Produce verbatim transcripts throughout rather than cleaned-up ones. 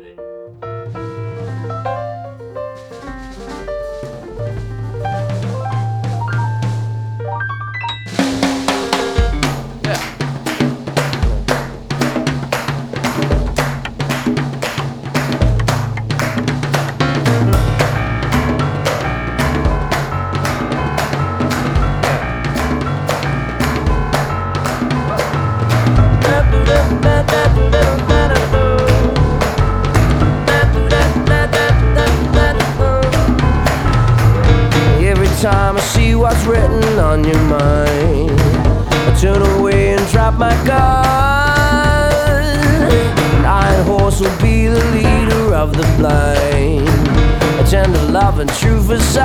Time I see what's written on your mind, I turn away and drop my gun. An iron horse will be the leader of the blind, a tender love and true facade.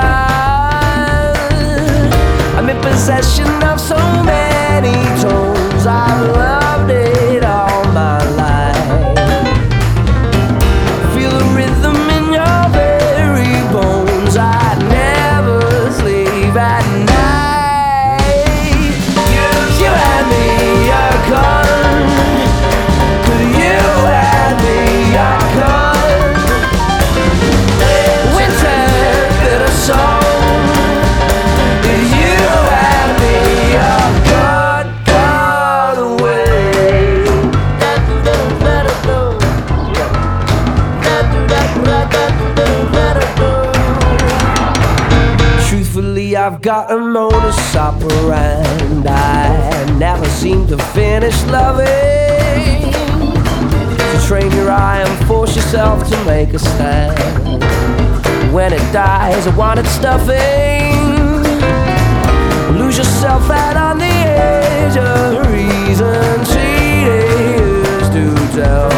I'm in possession of so many tones, I've loved it all my life. Feel the rhythm in your very bones, I never sleep at night. You, you had me a gun, could you had me a gun? Winter bitter song, you had me a gun, gun away. Truthfully, I've got a modus operandi, I never seem to finish loving. To train your eye and force yourself to make a stand. When it dies, I want it stuffing. Lose yourself out on the edge of reason, tedious to tell.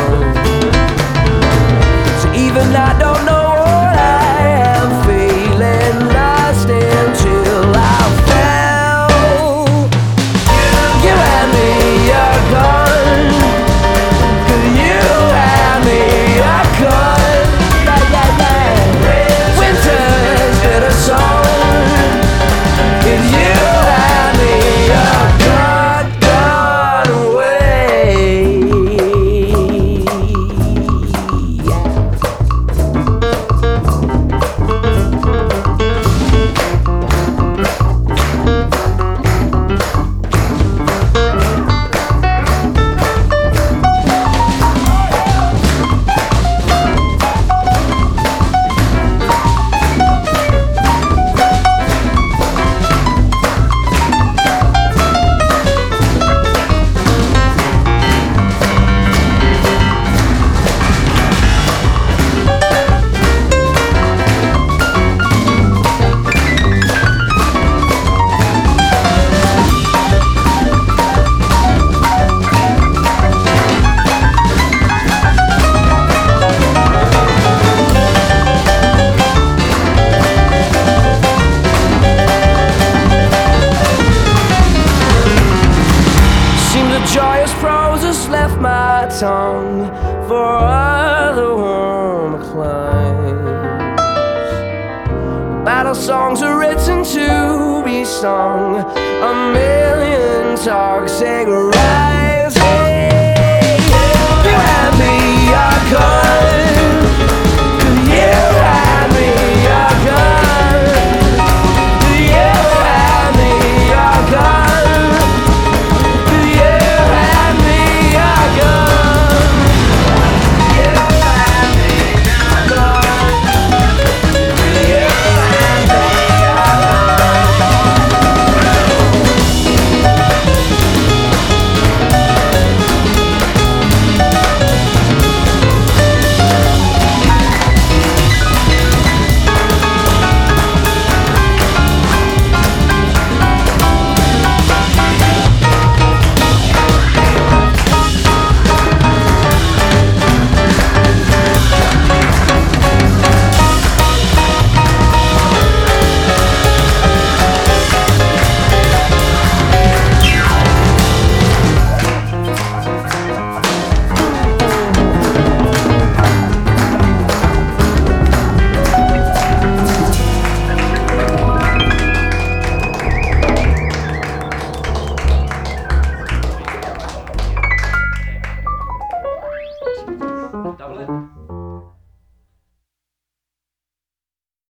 So even I don't know what I am feeling, lost until I fell. You had me a gun, could you had me a gun? Yeah, yeah, yeah. Winter's bitter song, could you had me a gun, gun away? Joyous prose has left my tongue for other warm climes. Battle songs are written to be sung, a million toxic rhymes. Hey, you had me a gun, you had me a gun, you had me a gun. Double it.